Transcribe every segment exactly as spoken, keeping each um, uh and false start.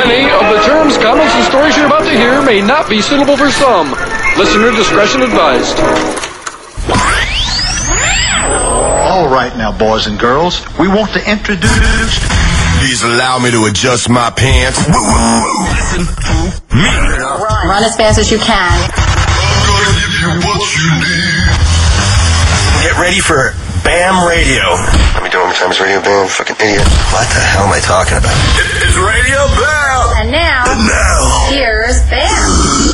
Many of the terms, comments, and stories you're about to hear may not be suitable for some. Listener discretion advised. All right now, boys and girls, we want to introduce... Please allow me to adjust my pants. Listen to me. Run. Run as fast as you can. I'm gonna give you what you need. Get ready for BAM Radio. Let me do it one more time. It's Radio BAM. Fucking idiot. What the hell am I talking about? It's Radio BAM. And now, and now, here's BAM.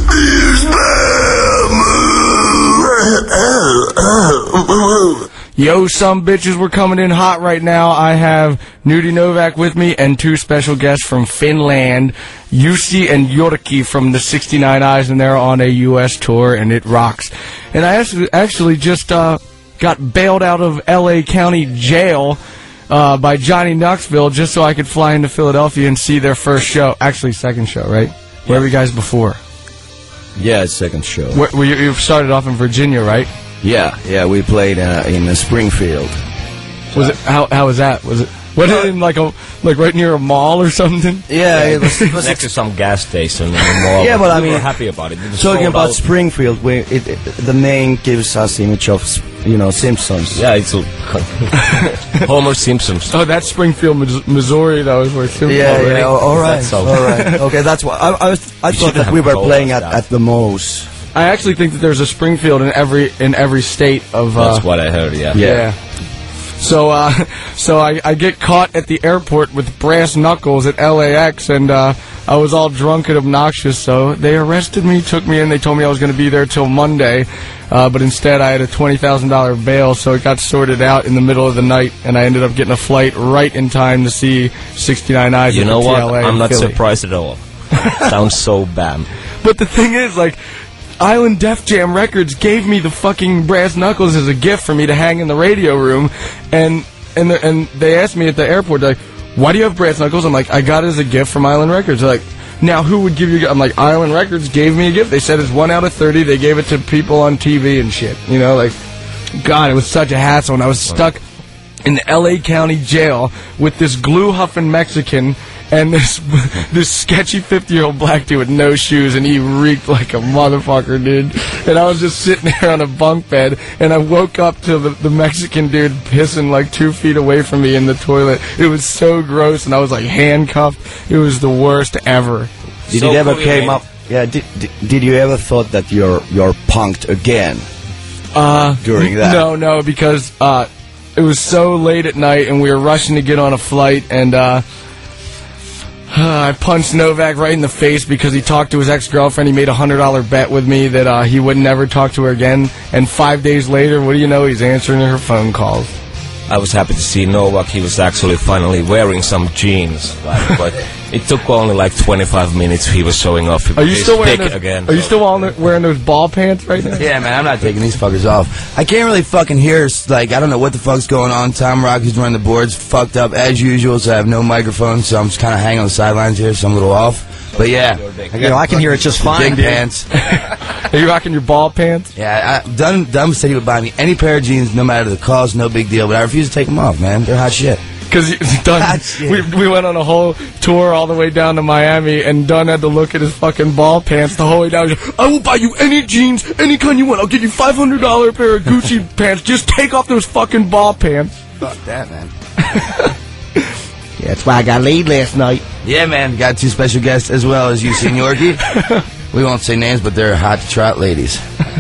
Here's BAM. Yo, some bitches, we're coming in hot right now. I have Nudie Novak with me and two special guests from Finland, Jussi and Jyrki from the sixty-nine Eyes, and they're on a U S tour, and it rocks. And I actually, actually just uh, got bailed out of L A County Jail uh, by Johnny Knoxville just so I could fly into Philadelphia and see their first show. Actually, second show, right? Yeah. Where were you guys before? Yeah, second show. Where, where you, you started off in Virginia, right? Yeah, yeah, we played uh, in uh, Springfield. Was it how? How was that? Was it? Was it in like a like right near a mall or something? Yeah, it was, it was next to some gas station in the mall. Yeah, but I mean, we were happy about it. Talking about out. Springfield, we, it, it, the name gives us image of, you know, Simpsons. Yeah, it's a Homer Simpsons. Oh, that's Springfield, Missouri. That was where Simpsons. Yeah, yeah. Oh, all right, so. all right. Okay, that's what I, I was. I thought that we were playing at, at the Moe's. I actually think that there's a Springfield in every in every state of. Uh, That's what I heard. Yeah. Yeah. yeah. So, uh, so I, I get caught at the airport with brass knuckles at L A X, and uh, I was all drunk and obnoxious. So they arrested me, took me in. They told me I was going to be there till Monday, uh, but instead I had a twenty thousand dollar bail. So it got sorted out in the middle of the night, and I ended up getting a flight right in time to see sixty-nine Eyes. You at know the what? T L A I'm not Philly. surprised at all. Sounds so bad. But the thing is, like, Island Def Jam Records gave me the fucking brass knuckles as a gift for me to hang in the radio room, and and the, and they asked me at the airport, they're like, why do you have brass knuckles? I'm like, I got it as a gift from Island Records. They're like, now who would give you a gift? I'm like, Island Records gave me a gift. They said it's one out of thirty. They gave it to people on T V and shit. You know, like, God, it was such a hassle, and I was stuck in the L A County jail with this glue-huffing Mexican and this this sketchy fifty-year-old black dude with no shoes, and he reeked like a motherfucker, dude. And I was just sitting there on a bunk bed, and I woke up to the, the Mexican dude pissing like two feet away from me in the toilet. It was so gross, and I was like handcuffed. It was the worst ever. Did so it ever cool, came man. up? Yeah. Did, did did you ever thought that you're you're punked again? Uh, during that? No, no, because uh, it was so late at night, and we were rushing to get on a flight, and uh. Uh, I punched Novak right in the face because he talked to his ex-girlfriend. He made a one hundred dollar bet with me that uh, he would never talk to her again. And five days later, what do you know? He's answering her phone calls. I was happy to see Novak. He was actually finally wearing some jeans. Like, but it took only like twenty-five minutes. He was showing off Are you his still wearing dick those, again. Are you still wearing those ball pants right now? Yeah, man, I'm not taking these fuckers off. I can't really fucking hear, like, I don't know what the fuck's going on. Tom Rock, who's running the boards, fucked up as usual, so I have no microphone, so I'm just kind of hanging on the sidelines here, so I'm a little off. But yeah, I, you know, I can hear it just fine, big dude. pants. Are you rocking your ball pants? Yeah, I, Dunn, Dunn said he would buy me any pair of jeans, no matter the cost, no big deal, but I refuse to take them off, man. They're hot shit. Because Dunn, we, we went on a whole tour all the way down to Miami, and Dunn had to look at his fucking ball pants the whole way down. He's like, I will buy you any jeans, any kind you want. I'll give you five hundred dollar pair of Gucci pants. Just take off those fucking ball pants. Fuck that, man. Yeah, that's why I got laid last night. Yeah, man. Got two special guests as well as you, Jyrki. We won't say names, but they're hot trot ladies.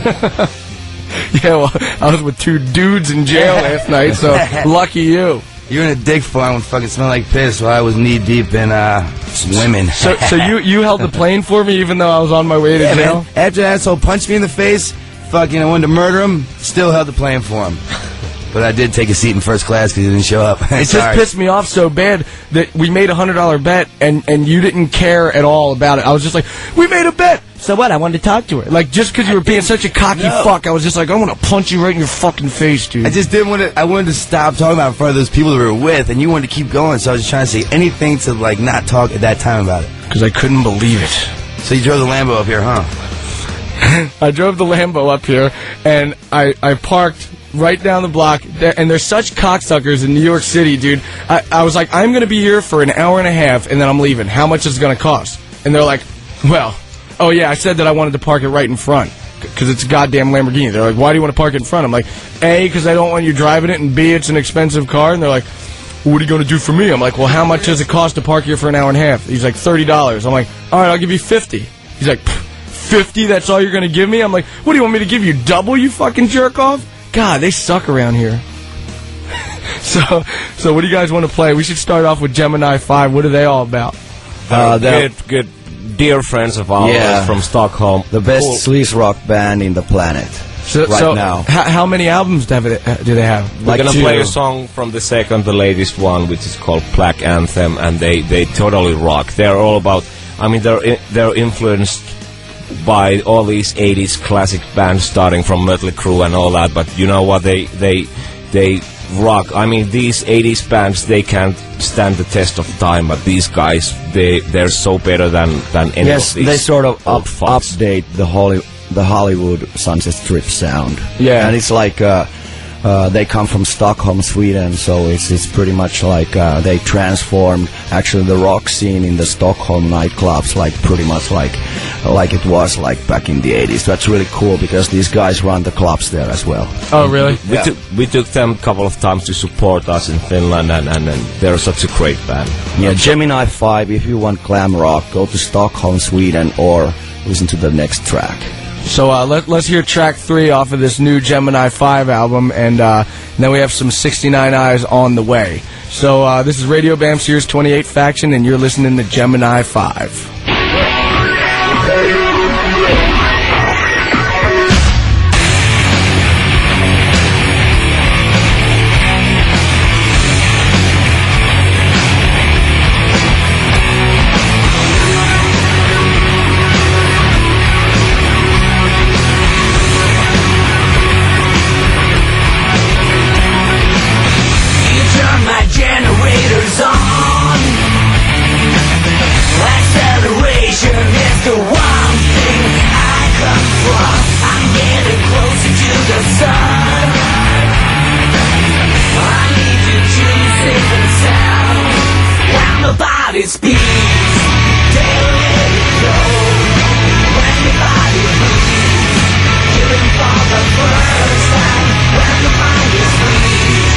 Yeah, well, I was with two dudes in jail last night, so lucky you. You're in a dick farm and fucking smell like piss while I was knee deep in uh, women. So, so you you held the plane for me even though I was on my way to yeah, jail? Man. After that asshole punched me in the face, fucking I wanted to murder him, still held the plane for him. But I did take a seat in first class because he didn't show up. It just pissed me off so bad that we made a one hundred dollar bet, and, and you didn't care at all about it. I was just like, we made a bet! So what? I wanted to talk to her. Like, just because you were being such a cocky no. fuck, I was just like, I want to punch you right in your fucking face, dude. I just didn't want to, I wanted to stop talking about it in front of those people that we were with, and you wanted to keep going, so I was just trying to say anything to, like, not talk at that time about it. Because I couldn't believe it. So you drove the Lambo up here, huh? I drove the Lambo up here, and I, I parked right down the block, and they're such cocksuckers in New York City, dude. I, I was like, I'm going to be here for an hour and a half, and then I'm leaving. How much is it going to cost? And they're like, well, oh yeah, I said that I wanted to park it right in front, because it's a goddamn Lamborghini. They're like, why do you want to park it in front? I'm like, A, because I don't want you driving it, and B, it's an expensive car. And they're like, well, what are you going to do for me? I'm like, well, how much does it cost to park here for an hour and a half? He's like, thirty dollars. I'm like, all right, I'll give you fifty. He's like, fifty, that's all you're going to give me? I'm like, what do you want me to give you, double, you fucking jerk off? God, they suck around here. so, so what do you guys want to play? We should start off with Gemini five. What are they all about? Uh, good, good, dear friends of ours Yeah. from Stockholm. The best Cool. sleaze rock band in the planet So, right so now. h- how many albums do, have it, uh, do they have? We're Like gonna two. play a song from the second, the latest one, which is called Black Anthem, and they, they totally rock. They're all about, I mean, they're I- they're influenced by all these eighties classic bands, starting from Mötley Crüe and all that. But you know what? They they they rock. I mean, these eighties bands, they can't stand the test of time, but these guys, they they're so better than than any Yes, of these. they sort of old up, fucks. update the Holly, the Hollywood Sunset Strip sound. Yeah. And it's like uh, uh, they come from Stockholm, Sweden, so it's it's pretty much like uh, they transformed actually the rock scene in the Stockholm nightclubs, like pretty much like like it was like back in the eighties. That's really cool because these guys run the clubs there as well. Oh, really? We, Yeah. took, we took them a couple of times to support us in Finland, and, and, and they're such a great band. Yeah, Gemini five, if you want glam rock, go to Stockholm, Sweden, or listen to the next track. So uh, let, let's hear track three off of this new Gemini five album, and uh, then we have some sixty-nine Eyes on the way. So uh, this is Radio Bam Series twenty-eight Faction, and you're listening to Gemini five. Turn my generators on. Acceleration is the one thing I come from. I'm getting closer to the sun. I need you to safe and sound. When the body speaks, they let it go. When the body moves, hearing for the first time. When the mind is free.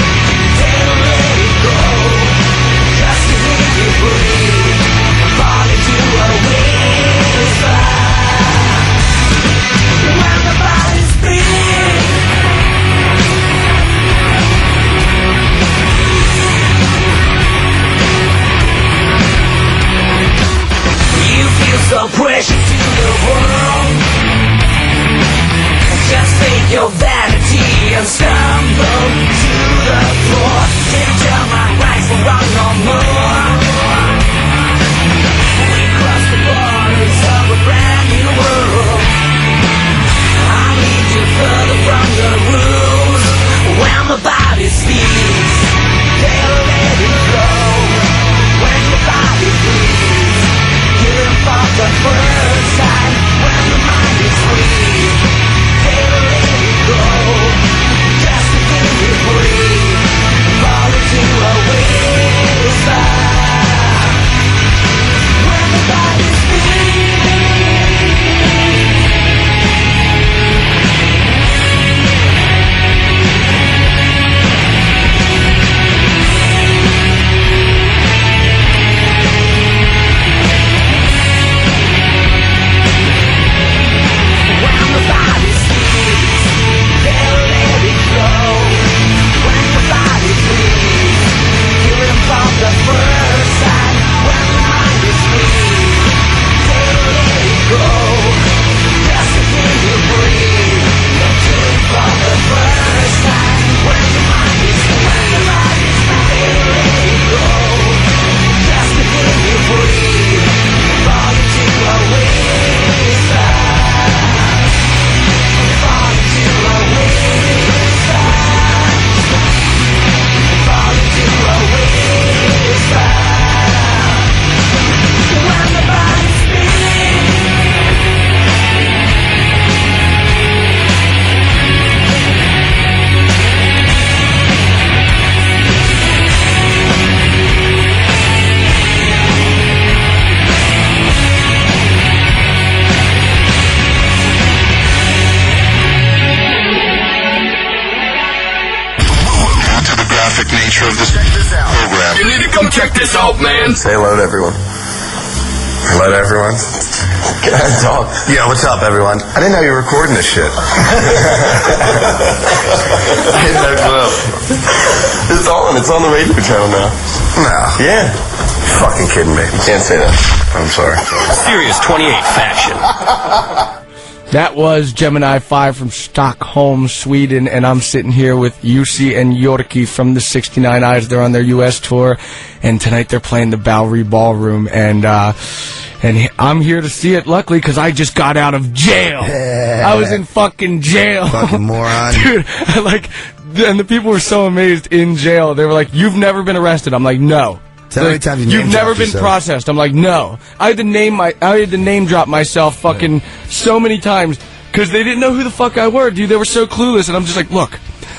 So precious to the world. Just take your vanity and stumble to the floor. Can't tell my rights were wrong no more. We cross the borders of a brand new world. I need you further from the rules. When the body speaks, they'll let it go. When the body breathes, for the first time, when the mind is free, they'll let it go. Just of this program. You need to come check this out, man. Say hello to everyone. Hello to everyone. Can I talk? Yeah, what's up, everyone? I didn't know you were recording this shit. I didn't know you were. It's on. It's on the radio channel now. No. Yeah. You're fucking kidding me. You can't say that. I'm sorry. Serious twenty-eight fashion. That was Gemini five from Stockholm, Sweden, and I'm sitting here with Jussi and Jyrki from the sixty-nine Eyes. They're on their U S tour, and tonight they're playing the Bowery Ballroom, and uh, and he- I'm here to see it, luckily, because I just got out of jail. I was in fucking jail. Fucking moron. Dude, like, and the people were so amazed in jail. They were like, "You've never been arrested." I'm like, "No." How many times you You've name never dropped been yourself? processed. I'm like, no. I had to name my, I had to name drop myself fucking so many times because they didn't know who the fuck I were, dude. They were so clueless, and I'm just like, look,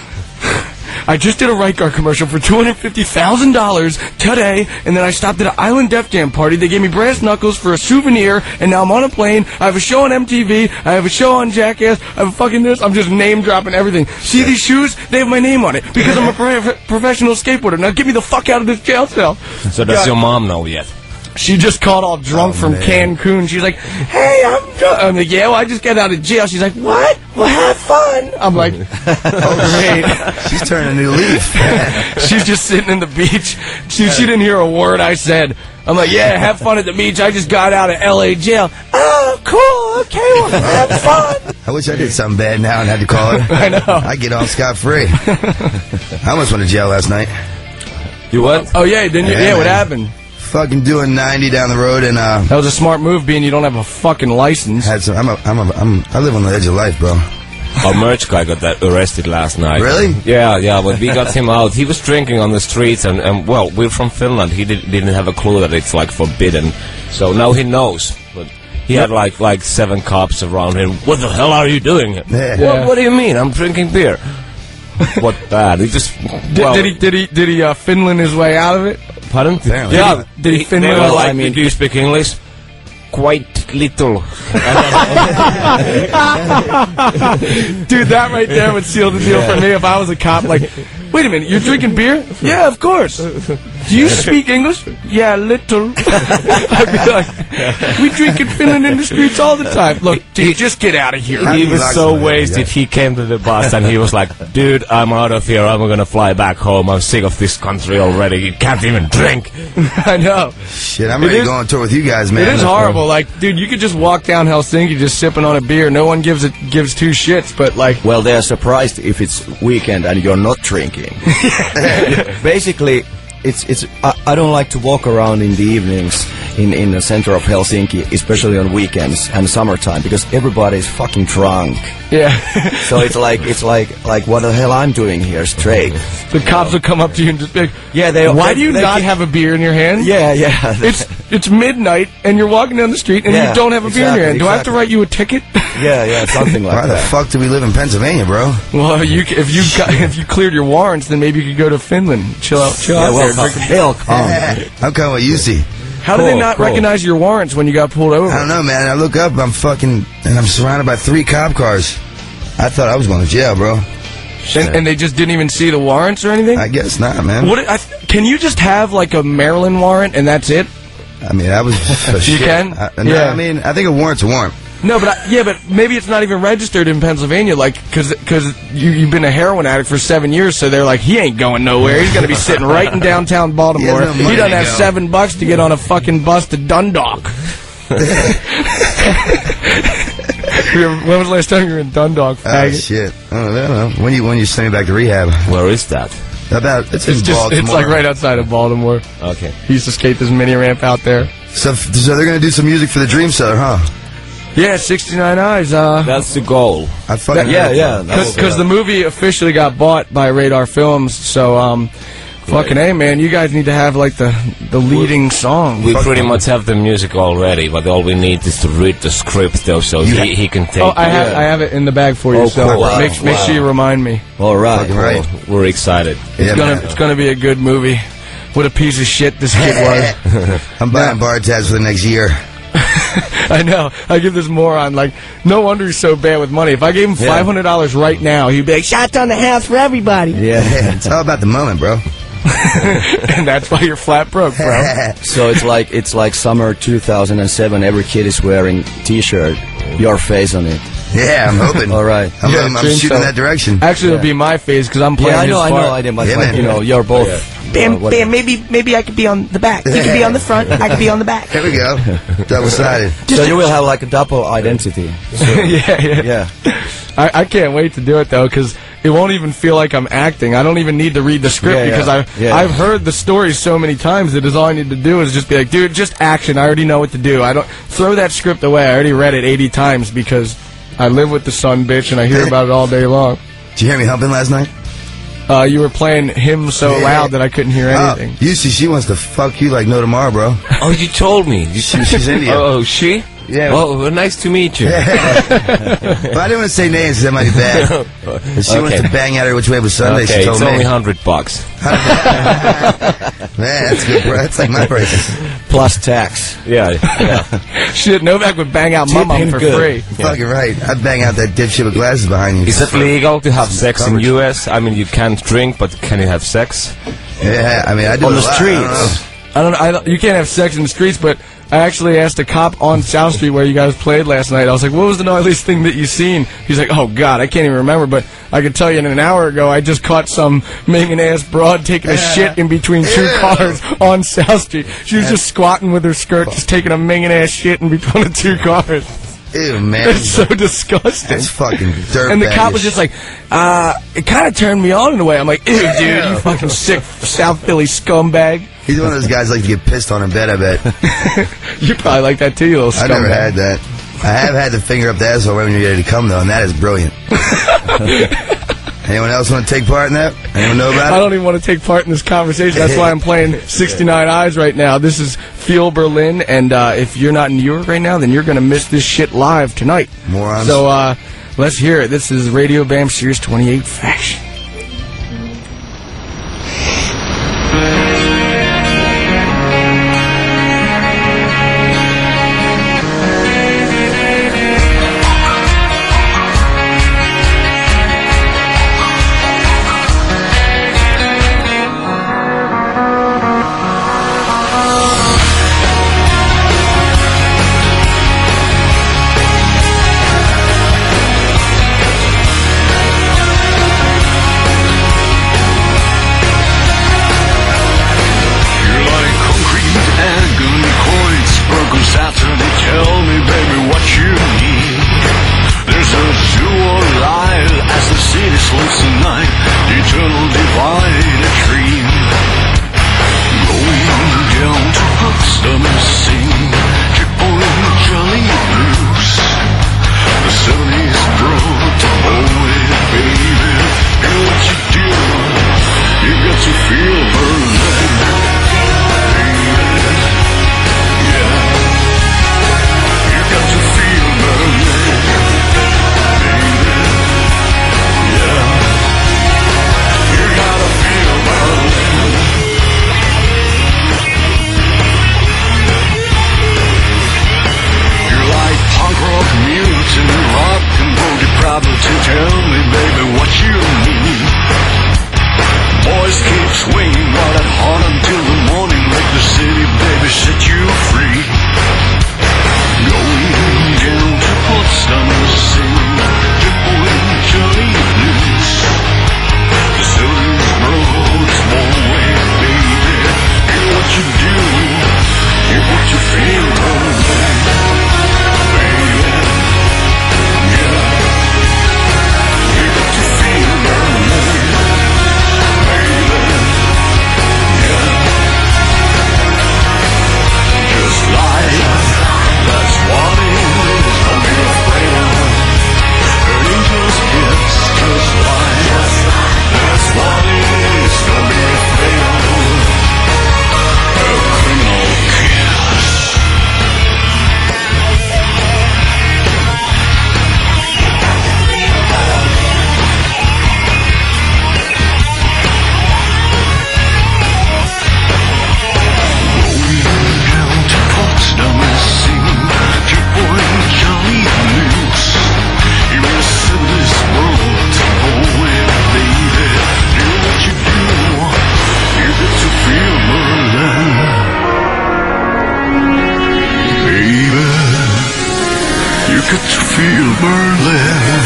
I just did a Right Guard commercial for two hundred fifty thousand dollars today, and then I stopped at an Island Def Jam party. They gave me brass knuckles for a souvenir, and now I'm on a plane. I have a show on M T V. I have a show on Jackass. I have a fucking this. I'm just name dropping everything. See these shoes? They have my name on it because I'm a pro- professional skateboarder. Now get me the fuck out of this jail cell. So does God. your mom know yet? She just called all drunk Oh, from man. Cancun. She's like, hey, I'm drunk. I'm like, yeah, well, I just got out of jail. She's like, what? Well, have fun. I'm like, oh, great. She's turning a new leaf. She's just sitting in the beach. She, she didn't hear a word I said. I'm like, yeah, have fun at the beach. I just got out of L A jail. Oh, cool. Okay, well, have fun. I wish I did something bad now and had to call her. I know. I get off scot-free. I almost went to jail last night. You what? Oh, yeah, didn't you? Yeah, Yeah, what man. happened? Fucking doing ninety down the road and uh That was a smart move, being you don't have a fucking license. had some. I'm a, I'm a, I'm I live on the edge of life, bro. Our merch guy got that arrested last night. Really? Yeah, yeah. But we got him out. He was drinking on the streets, and, and well, we're from Finland. He did, didn't have a clue that it's like forbidden. So now he knows. But he had like like seven cops around him. What the hell are you doing? Yeah. What, Yeah. what do you mean? I'm drinking beer. What bad? He just Did, well, did he did he did he uh, Finland his way out of it? Pardon? Apparently. Yeah. Did he They Finland? were like, I mean, do you speak English? Quite little. Dude, that right there would seal the deal for me if I was a cop. Like, wait a minute, you're drinking beer? Yeah, of course. Do you speak English? Yeah, little. I'd be like, we drink in Finland in the streets all the time. Look, dude, just get out of here. He was Lots so of it, wasted. yeah. He came to the bus and he was like, "Dude, I'm out of here. I'm gonna fly back home. I'm sick of this country already. You can't even drink." I know. Shit, I'm It ready is- to go on tour with you guys, man. It is horrible. Like, dude, you could just walk down Helsinki just sipping on a beer. No one gives it gives two shits. But like, Well, they're surprised if it's weekend and you're not drinking. Basically, it's it's. I, I don't like to walk around in the evenings in in the center of Helsinki, especially on weekends and summertime, because everybody's fucking drunk. yeah, So it's like it's like like what the hell I'm doing here straight. the cops will come up to you and just be like, Yeah, they. "Why they- do you they not keep- have a beer in your hand?" Yeah, yeah. It's it's midnight and you're walking down the street and Yeah, you don't have a beer in your hand. exactly, Do I have to exactly. write you a ticket? yeah, yeah, something like Why the that. fuck do we live in Pennsylvania, bro? Well, you c- if you got, if you cleared your warrants, then maybe you could go to Finland, chill out, chill Yeah, out well, there. fuck, drink- hell, come. I'm coming with you, see. How do they Cool, not cool. recognize your warrants when you got pulled over? I don't know, man. I look up, I'm fucking, and I'm surrounded by three cop cars. I thought I was going to jail, bro. And, and they just didn't even see the warrants or anything. I guess not, man. What? I, can you just have like a Maryland warrant and that's it? I mean, I was. You can? I, no, Yeah. I mean, I think a warrant's a warrant. No, but I, yeah, but maybe it's not even registered in Pennsylvania, like because because you you've been a heroin addict for seven years, so they're like he ain't going nowhere. He's gonna be sitting right in downtown Baltimore. He has no money He doesn't to have go. seven bucks to get on a fucking bus to Dundalk. When was the last time you were in Dundalk? Oh faggot? shit! I don't know. I don't know. When you when you send me back to rehab? Where is that? About it's, It's in just Baltimore. it's like right outside of Baltimore. Okay. He used to skate this mini ramp out there. So, so they're gonna do some music for the Dream Cellar, huh? Yeah, sixty-nine Eyes. Uh, That's the goal. I fucking Yeah, yeah. that's- because the movie officially got bought by Radar Films, so um, fucking hey, man, you guys need to have like the the leading song. We pretty much have the music already, but all we need is to read the script, though, so he, he can take Oh, I it. have I have it in the bag for you. Oh, so cool. Wow, make make wow. sure you remind me. All right. Fucking right. We're excited. Yeah, It's gonna man. it's gonna be a good movie. What a piece of shit this kid was. I'm buying bar tabs for the next year. I know. I give this moron like no wonder he's so bad with money. If I gave him five hundred dollars right now, he'd be like, "Shots on the house for everybody." Yeah. It's all about the moment, bro. And that's why you're flat broke, bro. So it's like it's like summer two thousand seven. Every kid is wearing T-shirt, your face on it. Yeah, I'm hoping. All right. I'm, Yeah, I'm, I'm dream shooting so. that direction. Actually, it'll be my face because I'm playing Yeah, I his know, I part. know, I know. But Yeah, like, man. you know, you're both. Bam, uh, what- bam, maybe maybe I could be on the back. You could be on the front, I could be on the back. There we go. Double-sided. So you will have like a double identity. yeah, yeah. Yeah. I, I can't wait to do it though, because it won't even feel like I'm acting. I don't even need to read the script Yeah, yeah. because I Yeah. I've heard the story so many times that is all I need to do is just be like, dude, just action. I already know what to do. I don't throw that script away. I already read it eighty times because I live with the son bitch and I hear about it all day long. Did you hear me humping last night? Uh, you were playing him so Yeah. loud that I couldn't hear Oh, anything. you see, she wants to fuck you like no tomorrow, bro. Oh, you told me. You, She, she's Indian. oh, she? Yeah. Well, well, nice to meet you. But I didn't want to say names because that might be bad. But she wants Okay. to bang at her which way was Sunday. Okay, she told it's me. only hundred bucks. Man, that's good. Bro. That's like my prices. Plus tax. Yeah, yeah. Shit, Novak would bang out Tip Mum him for good. free. Fucking right. I'd bang out that dipshit with glasses behind you. Is it legal to have sex in Coverage. U S? I mean, you can't drink, but can you have sex? Yeah, I mean, I do On it the a lot. I don't know. streets. I don't, I don't. You can't have sex in the streets, but I actually asked a cop on South Street where you guys played last night. I was like, "What was the gnarliest thing that you seen?" He's like, "Oh God, I can't even remember." But I could tell you, in an hour ago, I just caught some minging ass broad taking a shit in between two cars on South Street. She was just squatting with her skirt, just taking a minging ass shit in between the two cars. Ew, man. It's so disgusting. That's fucking dirt. And the cop was just like, uh, it kind of turned me on in a way. I'm like, ew, dude, you fucking sick South Philly scumbag. He's one of those guys like to get pissed on in bed, I bet. You probably like that too, you little scumbag. I've never had that. I have had the finger up the asshole right when you're ready to come, though, and that is brilliant. Anyone else want to take part in that? Anyone know about it? I don't even want to take part in this conversation. That's why I'm playing sixty-nine Eyes right now. This is Feel Berlin, and uh, if you're not in New York right now, then you're going to miss this shit live tonight. Morons. So uh, let's hear it. This is Radio Bam Series twenty-eight Faction. Thank got to feel Berlin.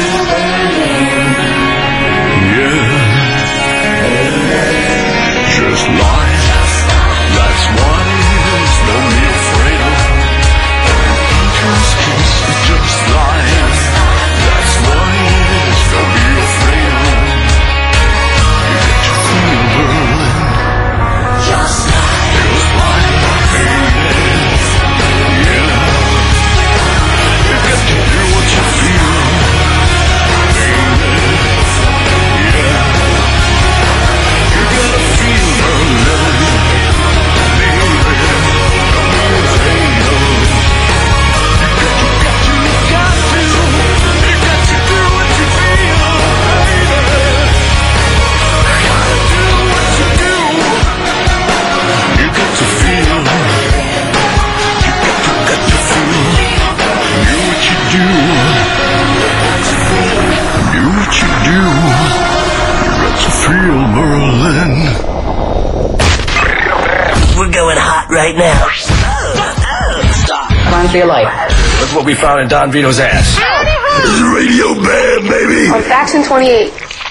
Yeah. Just life. That's what it is. Don't be afraid of. Just kiss, just life. That's what it is. Don't be afraid of. You got to feel Berlin. Just life. Just life. Yeah. You got to do what you feel. We're going hot right now. Run for your life. Look what we found in Don Vito's ass. This is Radio Bam, baby. On Faction twenty-eight.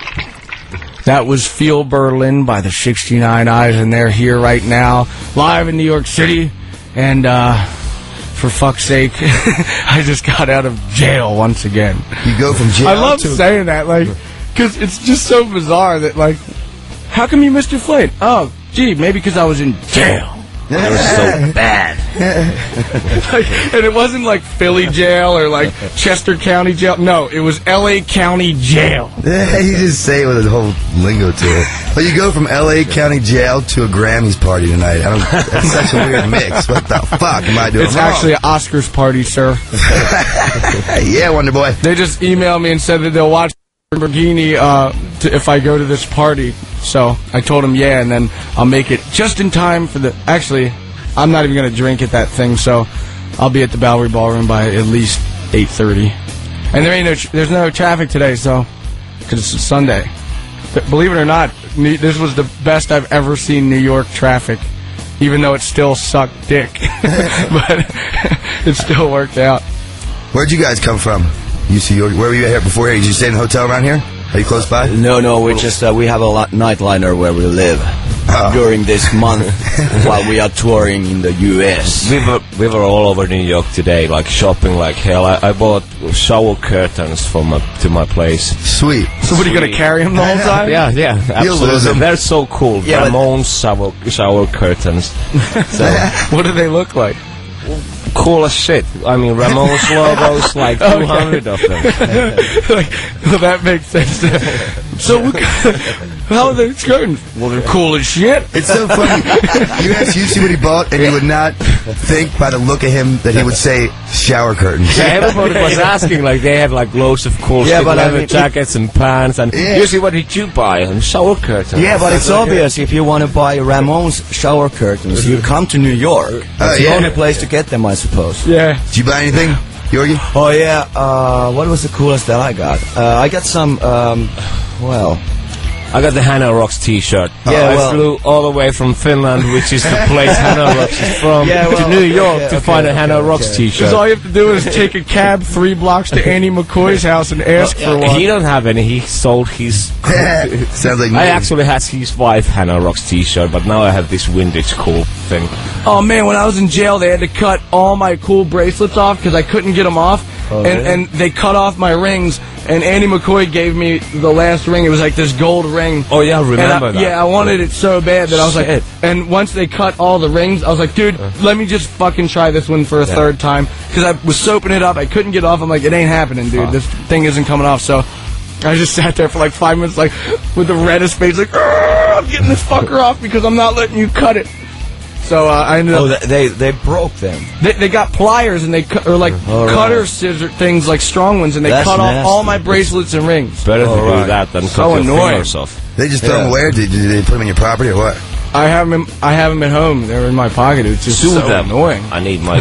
That was Feel Berlin by the sixty-nine Eyes, and they're here right now, live in New York City. And, uh, for fuck's sake, I just got out of jail once again. You go from jail I love to... saying that, like, because it's just so bizarre that, like, how come you missed your flight? Oh, gee, maybe because I was in jail. That was so bad. Like, and it wasn't like Philly jail or like Chester County jail. No, it was L A County jail. Yeah, you just say it with a whole lingo to it. But you go from L A County jail to a Grammys party tonight. I don't. That's such a weird mix. What the fuck am I doing It's wrong? actually an Oscars party, sir. Yeah, Wonder Boy. They just emailed me and said that they'll watch Lamborghini uh, to, if I go to this party. So I told them yeah, and then I'll make it just in time for the... Actually, I'm not even going to drink at that thing, so I'll be at the Bowery Ballroom by at least eight thirty. And there ain't no... Tr there's no traffic today, so... Because it's a Sunday. But believe it or not, New this was the best I've ever seen New York traffic, even though it still sucked dick. But it still worked out. Where'd you guys come from? You see, where were you at here before? Did you stay in a hotel around here? Are you close by? No, no, we just uh, we have a lot nightliner where we live Oh. during this month while we are touring in the U S. We were we were all over New York today, like shopping like hell. I, I bought shower curtains for my to my place. Sweet. So what, are you going to carry them the whole time? Yeah, yeah, You'll lose absolutely. 'em. They're so cool. Yeah, but- Ramones shower shower curtains. So What do they look like? cool as shit. I mean, Ramones logos, like Okay. two hundred of them. Like, well, that makes sense. So, what, how are they curtains? Well, they're cool as shit. It's so funny. You asked Yusi what he bought, and you would not think by the look of him that he would say shower curtains. Yeah, everybody was asking, like, they had, like, loads of cool Yeah, shit, but I leather mean, jackets and pants, and Yeah. usually what did you buy? And shower curtains. Yeah, but it's obvious if you want to buy Ramones shower curtains, you come to New York. That's the yeah. only place to get them, I suppose. Yeah. Did you buy anything, Yorgi? Oh yeah, uh, what was the coolest that I got? Uh, I got some, um, well, I got the Hannah Rocks t-shirt. Yeah, I well- flew all the way from Finland, which is the place Hannah Rocks is from, Yeah, well, to New okay, York okay, to okay, find a okay, Hannah okay. Rocks t-shirt. Because all you have to do is take a cab three blocks to Annie McCoy's house and ask for one. He don't have any. He sold his. Sounds like me. I actually had his wife Hannah Rocks t-shirt, but now I have this vintage cool thing. Oh man, when I was in jail, they had to cut all my cool bracelets off because I couldn't get them off, Oh, and really? and they cut off my rings. And Annie McCoy gave me the last ring. It was like this gold ring. Oh yeah, I And remember I- that. Yeah, I wanted it so bad that I was Shit. like, and once they cut all the rings, I was like, dude, let me just fucking try this one for a Yeah. third time. Because I was soaping it up. I couldn't get off. I'm like, it ain't happening, dude. Fuck. This thing isn't coming off. So I just sat there for like five minutes, like, with the reddest face, like, "Argh, I'm getting this fucker off because I'm not letting you cut it. So uh, I ended oh, up. they they broke them. They, they got pliers and they cut, or like All right. cutter scissor things, like strong ones, and they That's cut off nasty. all my bracelets and rings. Better to All do right. that than So cut your annoying. fingers off. They just throw Yeah. them away, or did, did they put them in your property, or what? I have them. I have them at home. They're in my pocket. It's just Sue so them. annoying. I need my.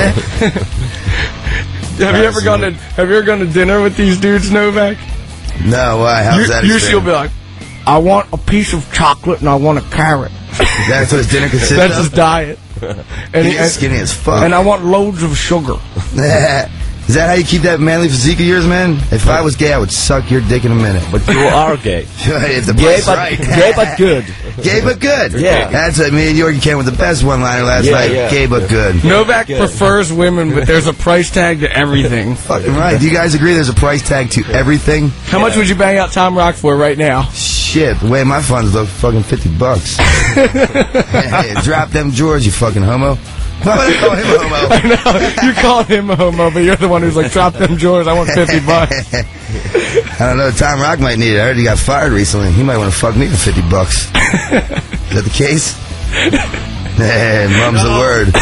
Have you ever gone to Have you ever gone to dinner with these dudes, Novak? No, why? How's that? You Usually will experience? be like, I want a piece of chocolate and I want a carrot. That's what his dinner consists That's of? his diet. And, He's and- skinny as fuck. and I want loads of sugar. Is that how you keep that manly physique of yours, man? If I was gay, I would suck your dick in a minute. But you are gay. If the Gay price but, right. gay but good. Gay but good. Yeah. That's what me and Yorkie came with the best one-liner last Yeah, night. yeah. Gay but good. Novak prefers women, but there's a price tag to everything. Fucking right. Do you guys agree there's a price tag to everything? How much would you bang out Tom Rock for right now? Shit, the way my funds look, fucking fifty bucks. Hey, drop them drawers, you fucking homo. Why would I call him a homo? I know, you call him a homo, but you're the one who's like, drop them drawers, I want fifty bucks. I don't know, Tom Rock might need it. I heard he got fired recently. He might want to fuck me for fifty bucks. Is that the case? Hey, mum's the word.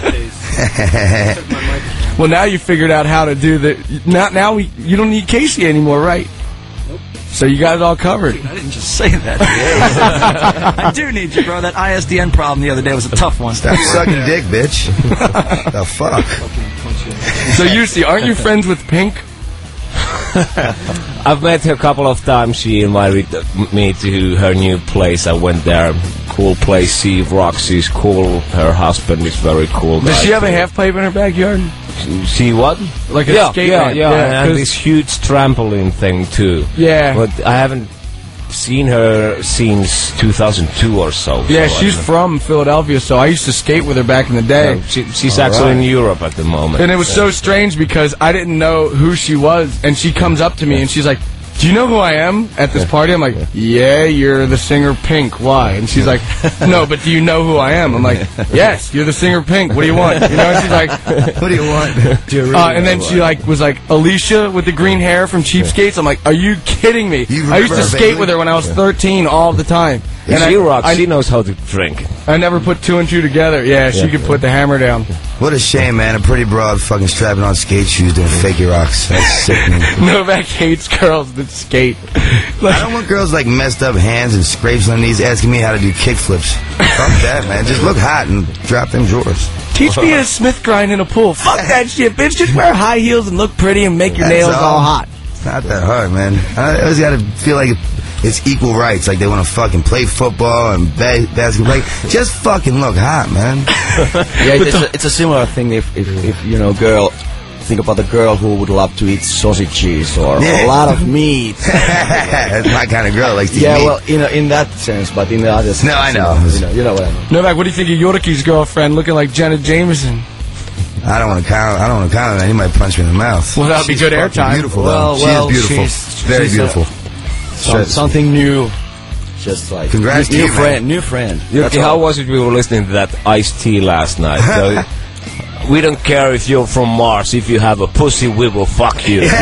Well, now you figured out how to do the. Now, now we you don't need Casey anymore, right? Nope. So you got it all covered. I didn't just say that. I do need you, bro. That I S D N problem the other day was a tough one. Stop sucking dick, bitch. The fuck? So you see, aren't you friends with Pink? I've met her a couple of times. She invited me to her new place. I went there. Cool place. See, Roxy's cool. Her husband is very cool. Does guy. she have a half pipe in her backyard? See what? Like a yeah, skate yeah, ramp. yeah, Yeah, and 'cause- this huge trampoline thing too. Yeah. But I haven't seen her since two thousand two or so. Yeah, so she's I- from Philadelphia, so I used to skate with her back in the day. Yeah, she, she's actually in Europe at the moment. And it was so strange because I didn't know who she was, and she comes up to me and she's like, "Do you know who I am at this party?" I'm like, "Yeah, you're the singer Pink. Why?" And she's like, "No, but do you know who I am?" I'm like, "Yes, you're the singer Pink. What do you want?" You know? And she's like, What do you want? Do you really uh, and know then who she I am? like was like, "Alicia with the green hair from Cheapskates." I'm like, "Are you kidding me?" You I used to remember skate vaguely? with her when I was thirteen all the time. And she I, rocks. I, she knows how to drink. I never put two and two together. Yeah, she Yeah. could put the hammer down. What a shame, man. A pretty broad fucking strapping on skate shoes doing fakey rocks. That's sickening. Novak hates girls that skate. Like, I don't want girls like messed up hands and scrapes on knees asking me how to do kickflips. Fuck that, man. Just look hot and drop them drawers. teach me a Smith grind in a pool. Fuck that shit, bitch. Just wear high heels and look pretty and make your That's nails all hot. It's not that hard, man. I always got to feel like it's equal rights. Like they want to fucking play football and ba- basketball. Like, just fucking look hot, man. Yeah, it's, a, it's a similar thing if, if, if, you know, girl, think about a girl who would love to eat sausages or Yeah. a lot of meat. That's my kind of girl. Likes to Yeah, eat meat. well, in, a, in that sense, but in the other sense. No, I know. You know, you know what I mean. Novak, what do you think of Yorki's girlfriend looking like Janet Jameson? I don't want to count. I don't want to count on that. He might punch me in the mouth. Well, that'd be She's good fucking airtime. Beautiful, Well, though. well, she is beautiful. she's- Very she's a- beautiful. Some, Shit. something new. Just like Congrats new, to new you, man. friend, new friend. That's Yuki, how all. was it we were listening to that Ice-T last night? So, we don't care if you're from Mars. If you have a pussy, we will fuck you. we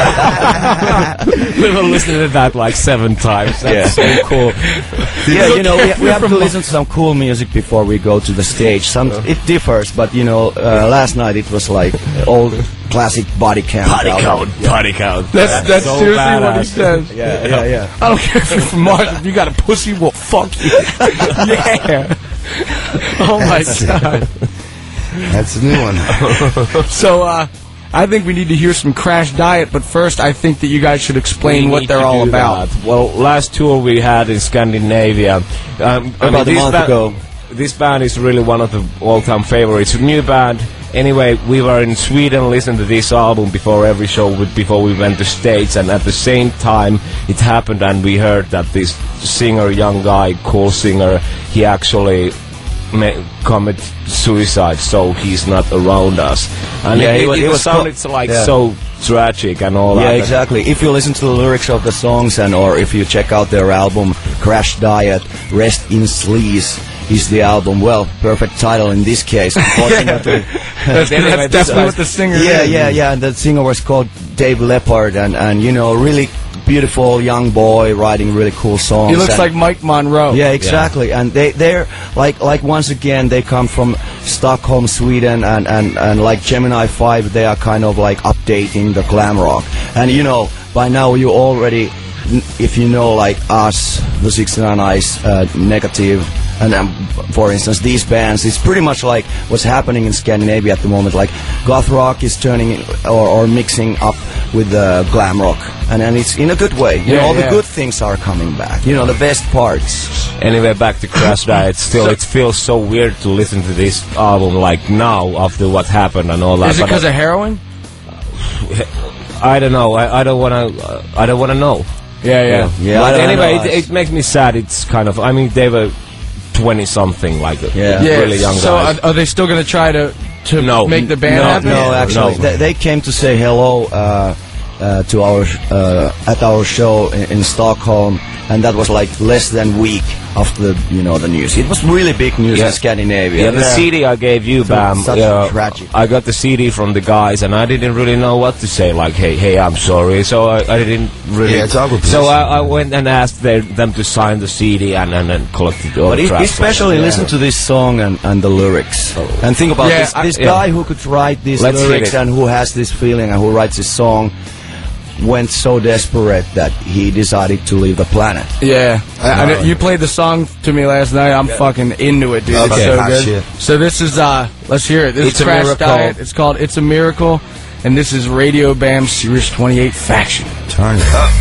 were listening to that like seven times. That's so cool. Yeah, you know, we, we have to listen to some cool music before we go to the stage. Some it differs, but you know, uh, last night it was like old classic Body Count. Body album. count, body count. That's that's so seriously what he badass. says. Yeah, yeah, yeah. I don't care if you're from Mars. If you got a pussy, well, fuck you. Yeah. Oh my god. That's a new one. So, uh, I think we need to hear some Crash Diet, but first, I think that you guys should explain We what need they're to all do about. that. Well, last tour we had in Scandinavia. Um, I mean, About a this month ba- ago. This band is really one of the all-time favorites. New band. Anyway, we were in Sweden listening to this album before every show, with, before we went to States, and at the same time it happened, and we heard that this singer, young guy, cool singer, he actually ma- commit suicide, so he's not around us. And Yeah, it, he it, was- it he was sounded co- like yeah. so tragic and all Yeah, that. exactly. If you listen to the lyrics of the songs, and or if you check out their album Crash Diet, Rest in Sleaze is the album. Well, perfect title in this case. Unfortunately. That's, Anyway, that's this definitely was- what the singer Yeah, is. yeah, yeah. And the singer was called Dave Leppard, and, and you know, really beautiful young boy writing really cool songs. He looks and- like Mike Monroe. Yeah, exactly. And they they're like like once again they come from Stockholm, Sweden, and and and like Gemini Five, they are kind of like updating the glam rock. And you know, by now you already, if you know like us, the sixty-nine Eyes, uh, Negative, and um, for instance these bands, it's pretty much like what's happening in Scandinavia at the moment. Like goth rock is turning or, or mixing up with uh, glam rock, and and it's in a good way. You Yeah, know, all yeah. the good things are coming back. You know, the best parts. Anyway, back to Crash Diet. Still, it feels so weird to listen to this album like now after what happened and all that. Is it But, because of heroin? I don't know. I, I don't wanna. Uh, I don't wanna know. Yeah, yeah, yeah. But I don't anyway, know. it, it makes me sad. It's kind of. I mean, they were twenty something, like Yeah. yeah. really young So guys. are, are they still going to try to to No. make the band No, happen? No, actually, No. They, they came to say hello uh, uh, to our uh, at our show in, in Stockholm, and that was like less than a week after the you know the news. It was really big news Yeah. in Scandinavia. Yeah, the C D I gave you, So Bam. such uh, tragic. I got the C D from the guys, and I didn't really know what to say. Like, hey, hey, I'm sorry. So I, I didn't really. Yeah, it's awkward So position. I, I went and asked their, them to sign the C D and and, and collected all But the e- tracks. especially listen to this song and, and the lyrics, and think about Yeah, this, I- this yeah. guy who could write these Let's hear lyrics it. and who has this feeling and who writes this song went so desperate that he decided to leave the planet. Yeah, I, I know- you played the song to me last night. I'm fucking into it, dude. Okay. It's so Hot good. shit. So this is uh, let's hear it. This It's is a Crash Miracle. Diet. It's called "It's a Miracle," and this is Radio Bam Series twenty-eight Faction. Turn it up.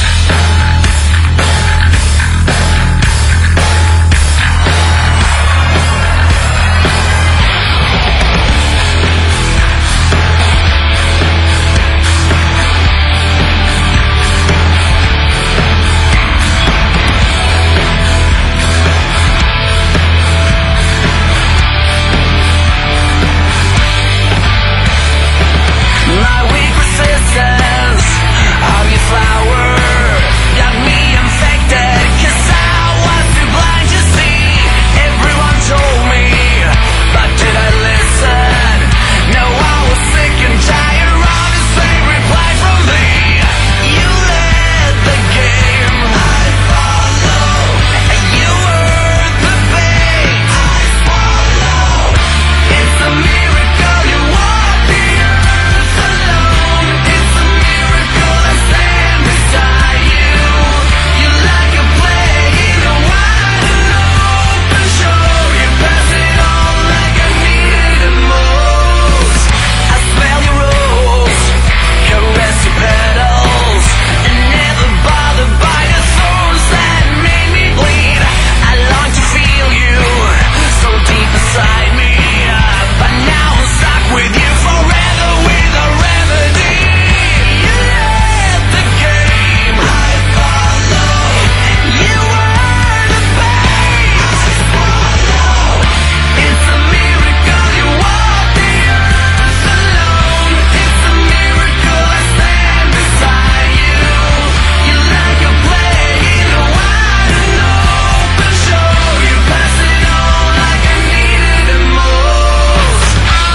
My weak resistance of your flower got me infected, 'cause I was too blind to see. Everyone told me, but did I listen? No, I was sick and tired of the same reply from thee. You led the game, I follow, and you were the bait, I swallow. It's a miracle you walk the earth alone. It's a miracle I stand beside you. You're like a play in a wide and open show. You pass it on like I needed it most. I smell your rose, caress your petals, and never bothered by the thorns that made me bleed. I long to feel you so deep inside me, but now I'm stuck with you forever with a remedy. You led the game, I follow. You were the bait, I swallow. It's a miracle you walk the earth alone. It's a miracle I stand beside you. You're like a play in a wide and open show. You pass it on like I needed it most.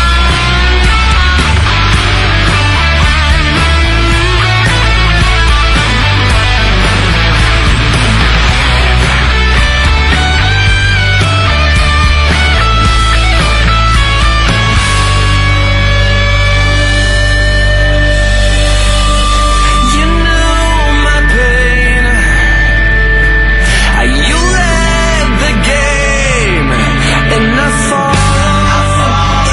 You knew my pain. You led the game, and I followed.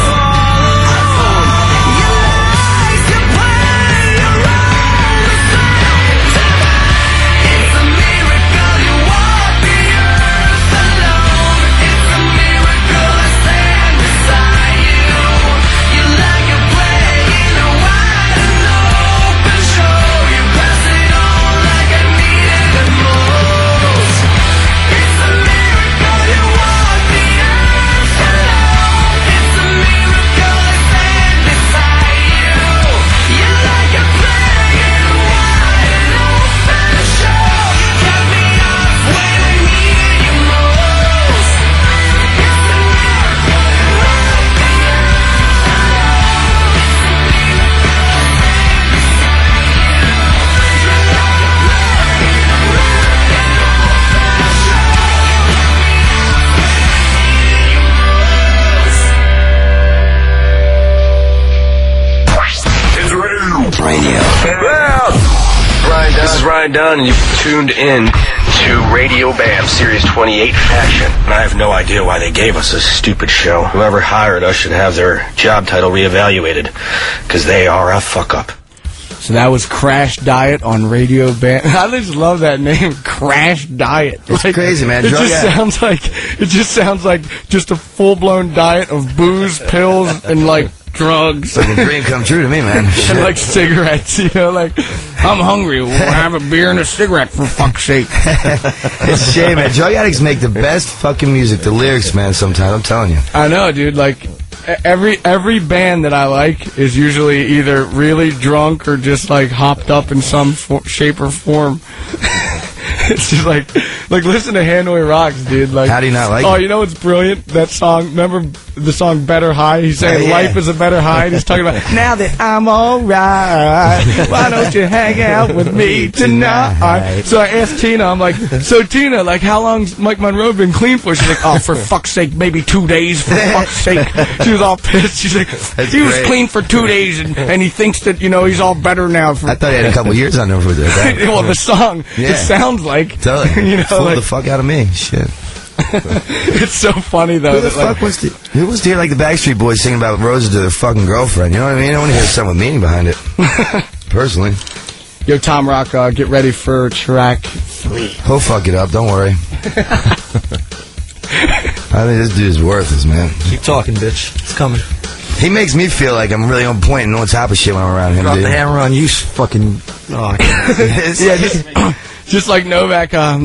You lies, you play your role the same. It's a miracle you walk the earth alone. It's a miracle I stand beside you. You're like a play in a wide and open show. You pass it on like I needed it most. It's a miracle you walk the earth alone. It's a miracle I stand beside you. You're like a play in a wide and open show. You cut me off when I needed you most. It's a miracle you walk the earth alone. It's radio. Ryan Dunn. This is Ryan Dunn, and you've tuned in to Radio Bam Series twenty-eight Faction. And I have no idea why they gave us this stupid show. Whoever hired us should have their job title reevaluated, because they are a fuck up. So that was Crash Diet on Radio Bam. I just love that name, Crash Diet. It's crazy, man. It Drug- just yeah. sounds like it just sounds like just a full blown diet of booze, pills, and like drugs. It's like a dream come true to me, man. And like cigarettes, you know, like, I'm hungry, we'll have a beer and a cigarette for fuck's sake. It's a shame, man. Drug addicts make the best fucking music. The lyrics, man, sometimes, I'm telling you. I know, dude, like, every every band that I like is usually either really drunk or just like hopped up in some fo shape or form. It's just like, like listen to Hanoi Rocks, dude. Like, how do you not like oh, it? you know what's brilliant? That song. Remember the song "Better High"? He's saying Oh, yeah. life is a better high. And he's talking about now that I'm alright. Why don't you hang out with me tonight? So I asked Tina. I'm like, so Tina, like, how long's Mike Monroe been clean for? She's like, oh, for fuck's sake, maybe two days. For fuck's sake. She was all pissed. She's like, That's he was great. clean for two days, and, and he thinks that, you know, he's all better now. For I thought he had a couple years on there for that. well, the song, Yeah. it sounds like, Totally. you know, Fooled like, the fuck out of me. Shit. it's so funny though. Who the that, like, fuck wants to? Who wants to hear like the Backstreet Boys singing about roses to their fucking girlfriend? You know what I mean? I want to hear something with meaning behind it. Personally. Yo, Tom Rock, uh, get ready for track three. He'll fuck it up. Don't worry. I think this dude's worthless, man. Keep talking, bitch. It's coming. He makes me feel like I'm really on point and on top of shit when I'm around him, Drop dude. the hammer on you, fucking. Oh, I can't. Yeah, just, just like Novak. Um,